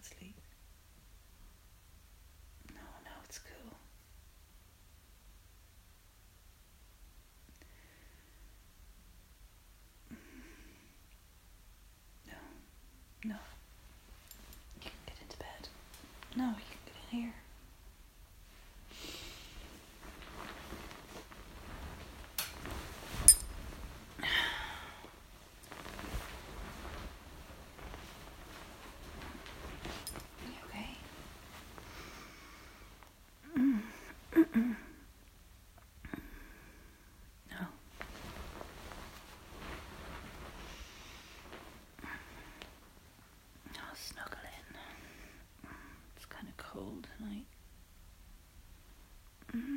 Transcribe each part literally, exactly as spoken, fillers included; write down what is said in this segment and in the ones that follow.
can't sleep. No, no, it's cool. No, no. You can get into bed. No, you can get in here. You okay? No. I'll snuggle in. It's kind of cold tonight. Mm.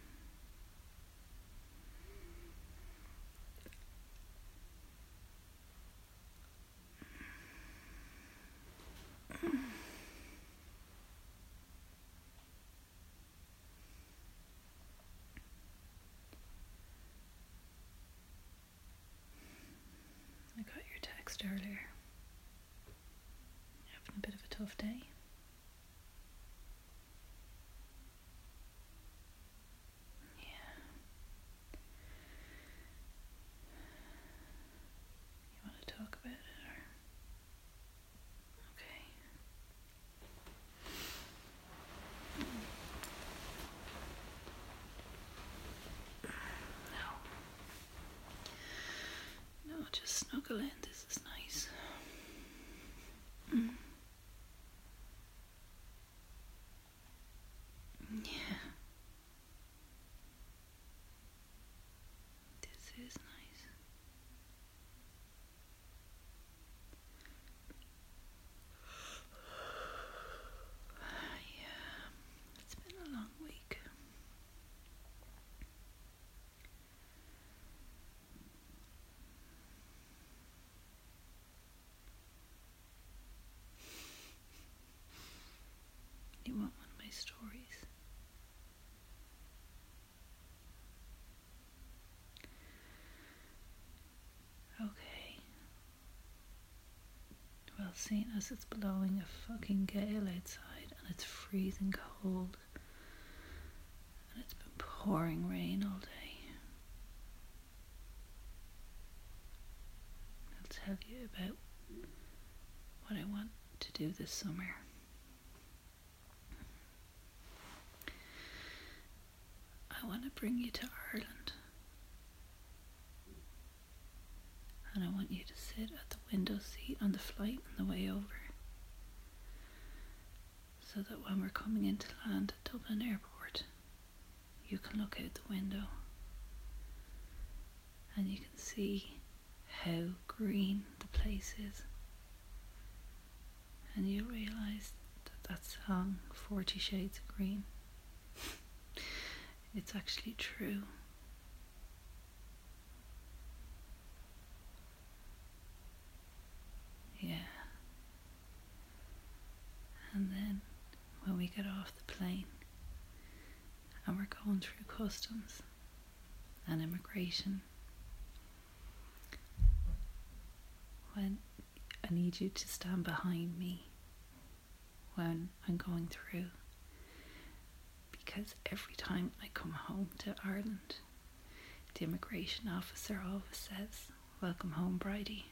I got your text earlier. Having a bit of a tough day. Yeah. You want to talk about it, or? Okay. No. No, just snuggle in. This is nice. Mm. Yeah. This is nice. Yeah. It's been a long week. You want one of my stories? Okay. Well, seeing as it's blowing a fucking gale outside and it's freezing cold and it's been pouring rain all day, I'll tell you about what I want to do this summer. I want to bring you to Ireland, and I want you to sit at the window seat on the flight on the way over, so that when we're coming into land at Dublin Airport, you can look out the window and you can see how green the place is, and you realise that that song Forty Shades of Green, it's actually true. Yeah. And then when we get off the plane and we're going through customs and immigration, when I need you to stand behind me when I'm going through, because every time I come home to Ireland, the immigration officer always says, "Welcome home, Bridie."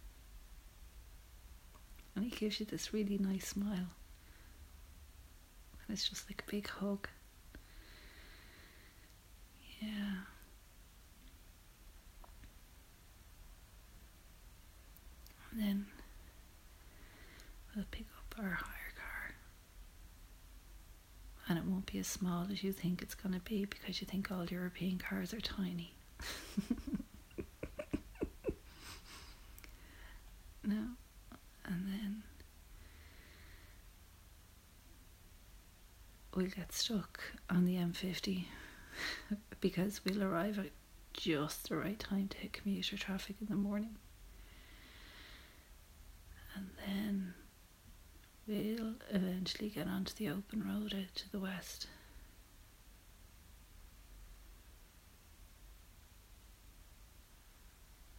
And he gives you this really nice smile. And it's just like a big hug. Yeah. And then we'll pick up our hire car. And it won't be as small as you think it's going to be, because you think all European cars are tiny. No. And then we'll get stuck on the M fifty because we'll arrive at just the right time to hit commuter traffic in the morning. And then we'll eventually get onto the open road out to the west.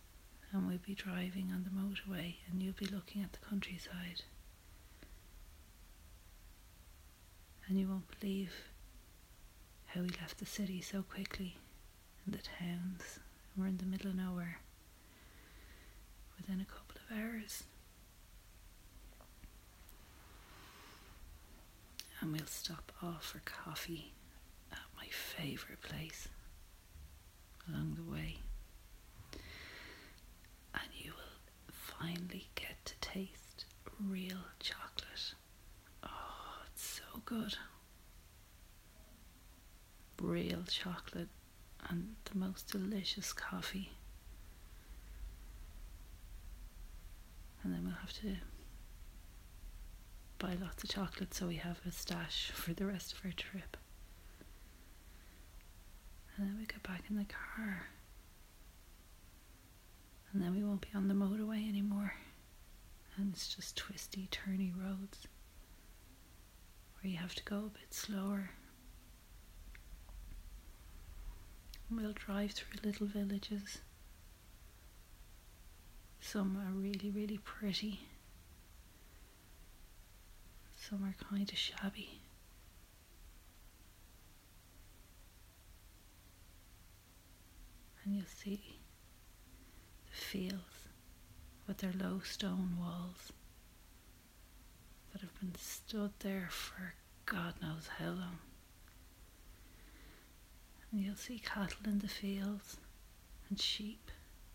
And we'll be driving on the motorway and you'll be looking at the countryside. And you won't believe how we left the city so quickly, and the towns. We're in the middle of nowhere within a couple of hours. And we'll stop off for coffee at my favourite place along the way. And you will finally get to taste real chocolate. Oh, it's so good. Real chocolate and the most delicious coffee. And then we'll have to buy lots of chocolate so we have a stash for the rest of our trip. And then we get back in the car. And then we won't be on the motorway anymore. And it's just twisty, turny roads where you have to go a bit slower. And we'll drive through little villages. Some are really, really pretty. Some are kind of shabby. And you'll see the fields with their low stone walls that have been stood there for God knows how long. And you'll see cattle in the fields and sheep.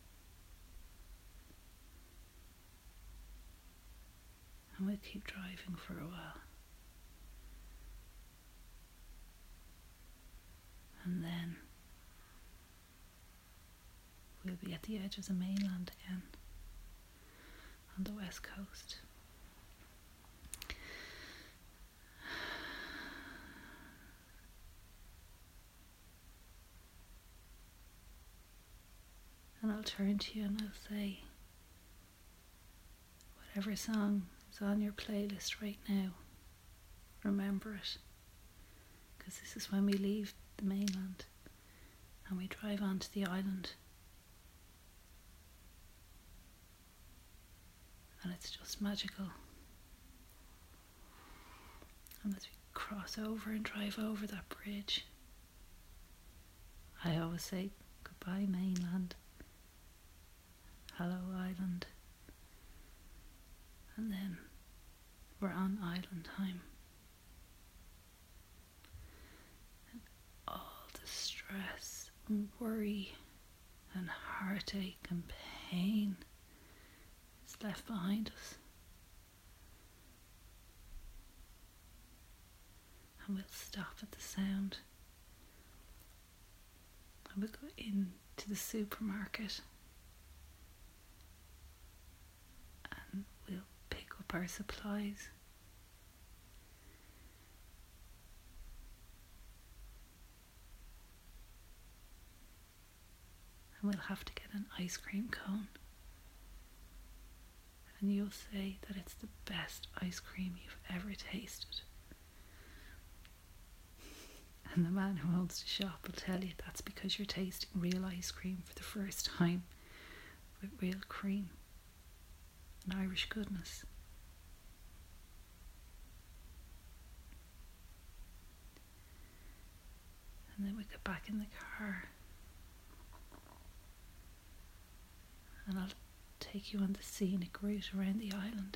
And we'll keep driving for a while. And then we'll be at the edge of the mainland again, on the west coast. And I'll turn to you and I'll say, whatever song is on your playlist right now, remember it, because this is when we leave the mainland and we drive onto the island, and it's just magical. And as we cross over and drive over that bridge, I always say goodbye mainland, hello island. And then we're on island time. And all the stress and worry and heartache and pain is left behind us. And we'll stop at the sound. And we'll go into the supermarket. And we'll pick up our supplies. And we'll have to get an ice cream cone. And you'll say that it's the best ice cream you've ever tasted. And the man who owns the shop will tell you that's because you're tasting real ice cream for the first time, with real cream and Irish goodness. And then we get back in the car and I'll take you on the scenic route around the island,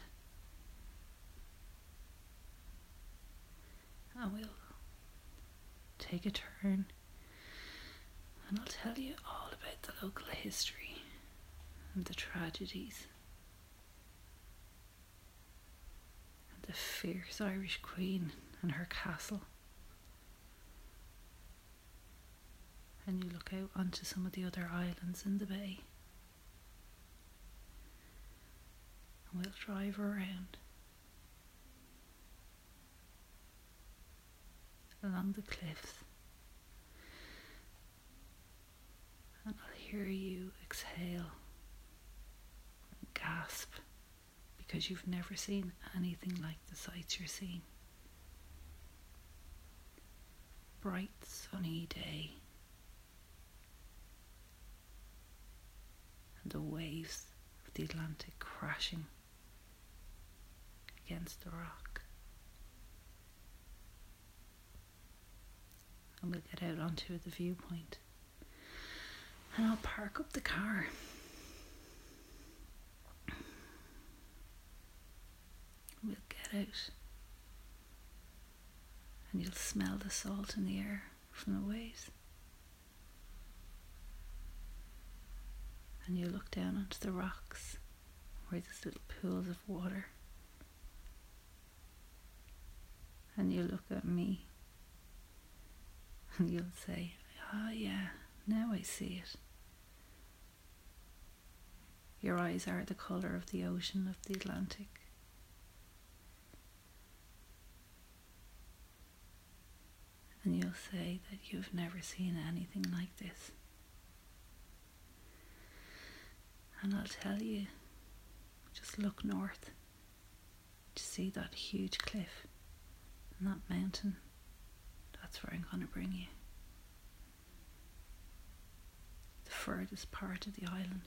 and we'll take a turn and I'll tell you all about the local history and the tragedies and the fierce Irish Queen and her castle. And you look out onto some of the other islands in the bay, and we'll drive around along the cliffs, and I'll hear you exhale and gasp because you've never seen anything like the sights you're seeing. Bright sunny day, and the waves of the Atlantic crashing against the rock. and we'll get out onto the viewpoint. And I'll park up the car. We'll get out. And you'll smell the salt in the air from the waves. And you look down onto the rocks where there's little pools of water. And you look at me and you'll say, "Ah, oh, yeah, now I see it." Your eyes are the colour of the ocean of the Atlantic. And you'll say that you've never seen anything like this. And I'll tell you, just look north to see that huge cliff and that mountain. That's where I'm going to bring you. The furthest part of the island.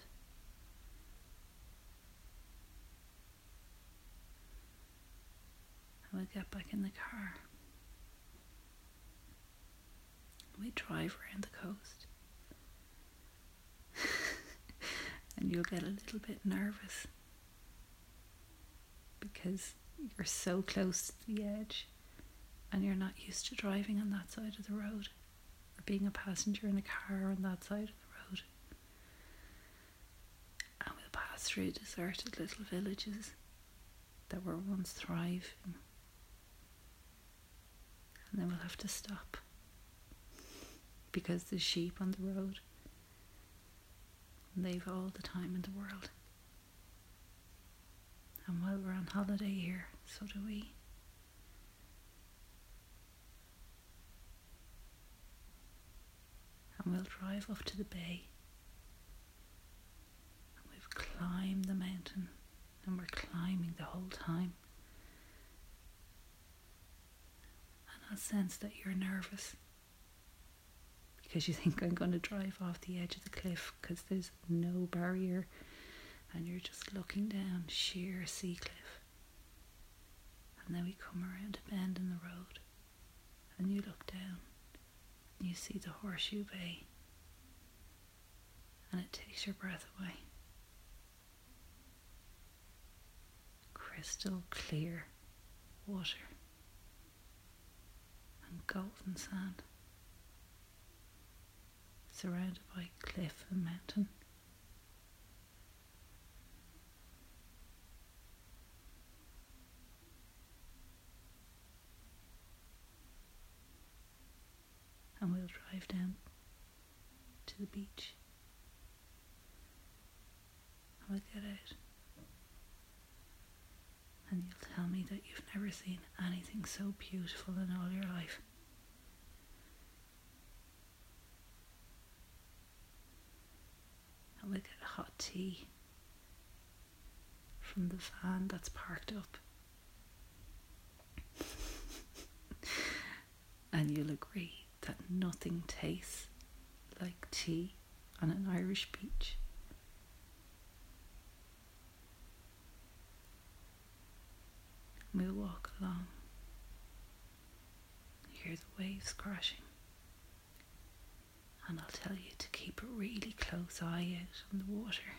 And we'll get back in the car. We drive around the coast. And you'll get a little bit nervous because you're so close to the edge and you're not used to driving on that side of the road or being a passenger in a car on that side of the road. And we'll pass through deserted little villages that were once thriving, and then we'll have to stop because there's sheep on the road. And they've all the time in the world. And while we're on holiday here, so do we. And we'll drive up to the bay. And we've climbed the mountain. And we're climbing the whole time. And I'll sense that you're nervous. Because you think I'm going to drive off the edge of the cliff because there's no barrier and you're just looking down sheer sea cliff. And then we come around a bend in the road and you look down and you see the Horseshoe Bay and it takes your breath away. Crystal clear water and golden sand, surrounded by cliff and mountain. And we'll drive down to the beach. And we'll get out. And you'll tell me that you've never seen anything so beautiful in all your life. And we'll get a hot tea from the van that's parked up. And you'll agree that nothing tastes like tea on an Irish beach. We'll walk along, hear the waves crashing, and I'll tell you to keep a really close eye out on the water,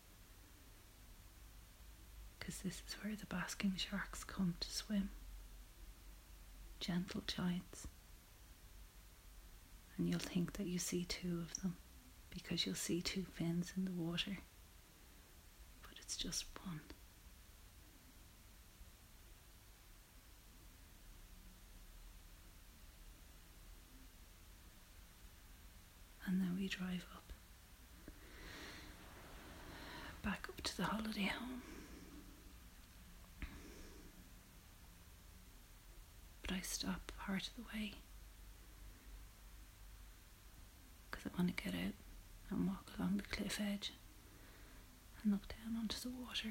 because this is where the basking sharks come to swim, gentle giants. And you'll think that you see two of them because you'll see two fins in the water, but it's just one. And then we drive up, back up to the holiday home. But I stop part of the way because I want to get out and walk along the cliff edge and look down onto the water.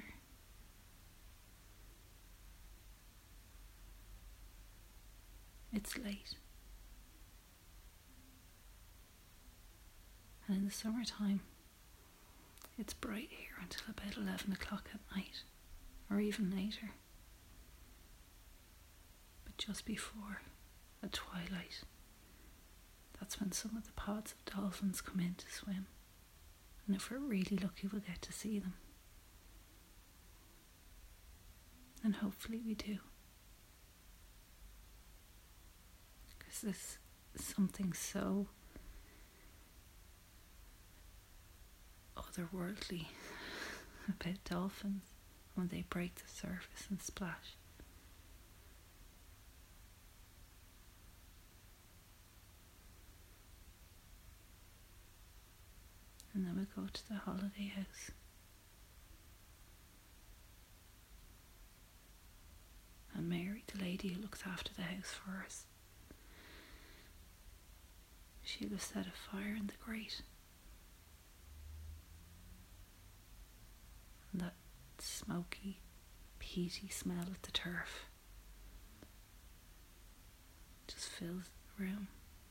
It's late. And in the summertime, it's bright here until about eleven o'clock at night, or even later. But just before, at twilight, That's when some of the pods of dolphins come in to swim. And if we're really lucky, we'll get to see them. And hopefully we do. Because there's something so otherworldly about dolphins when they break the surface and splash. And then we go to the holiday house. And Mary, the lady who looks after the house for us, she'll have set a fire in the grate. And that smoky, peaty smell of the turf just fills the room.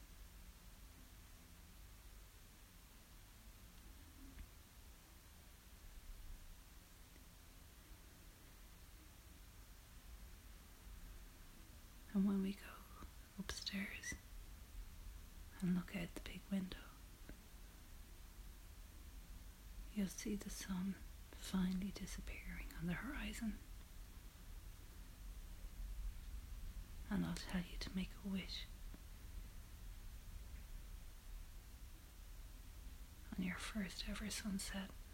And when we go upstairs and look out the big window, you'll see the sun finally disappearing on the horizon. And I'll tell you to make a wish on your first ever sunset.